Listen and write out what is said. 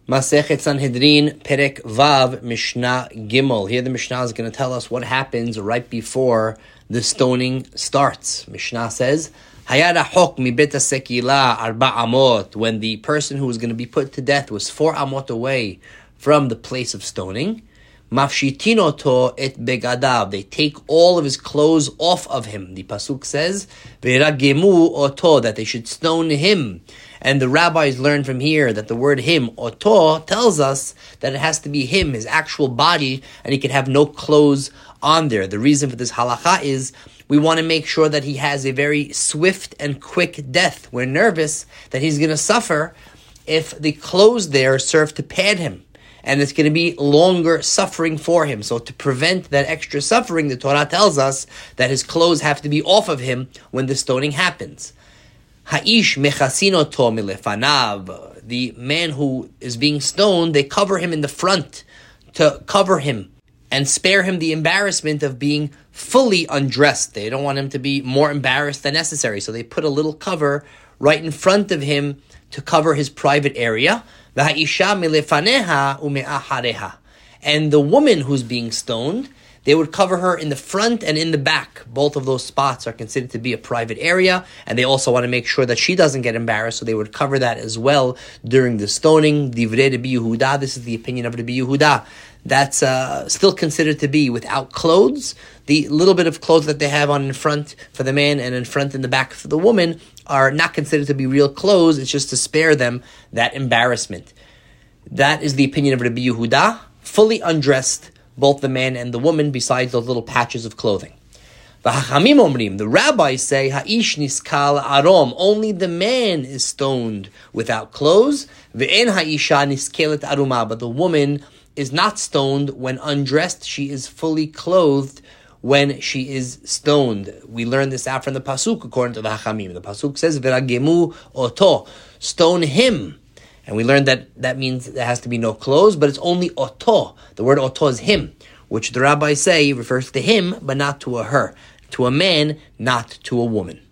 Masechet Sanhedrin, Perek Vav, Mishnah Gimel. Here the Mishnah is going to tell us what happens right before the stoning starts. Mishnah says, Hayara Hok mi Bet Sekila Arba Amot. When the person who was going to be put to death was 4 amot away from the place of stoning, Mafshitinoto et begadav. They take all of his clothes off of him. The pasuk says, Ve'ragemu oto, that they should stone him. And the rabbis learn from here that the word him, oto, tells us that it has to be him, his actual body, and he can have no clothes on there. The reason for this halakha is we want to make sure that he has a very swift and quick death. We're nervous that he's going to suffer if the clothes there serve to pad him. And it's going to be longer suffering for him. So to prevent that extra suffering, the Torah tells us that his clothes have to be off of him when the stoning happens. Ha'ish mechasinoto milefanav. The man who is being stoned, they cover him in the front to cover him and spare him the embarrassment of being fully undressed. They don't want him to be more embarrassed than necessary. So they put a little cover right in front of him to cover his private area. V'ha'isha milefaneha ume'ahareha. And the woman who's being stoned, they would cover her in the front and in the back. Both of those spots are considered to be a private area, and they also want to make sure that she doesn't get embarrassed, so they would cover that as well during the stoning. Divrei Rabbi Yehuda, this is the opinion of Rabbi Yehuda. That's still considered to be without clothes. The little bit of clothes that they have on in front for the man and in front and the back for the woman are not considered to be real clothes. It's just to spare them that embarrassment. That is the opinion of Rabbi Yehuda. Fully undressed, both the man and the woman, besides those little patches of clothing. The rabbis say, Ha'ish niskal arom, only the man is stoned without clothes. Ve'en ha'isha niskelet aruma, but the woman is not stoned when undressed. She is fully clothed when she is stoned. We learn this out from the pasuk according to the Hachamim. The pasuk says, Veragemu oto, stone him. And we learned that means there has to be no clothes, but it's only oto. The word oto is him, which the rabbis say refers to him, but not to a her. To a man, not to a woman.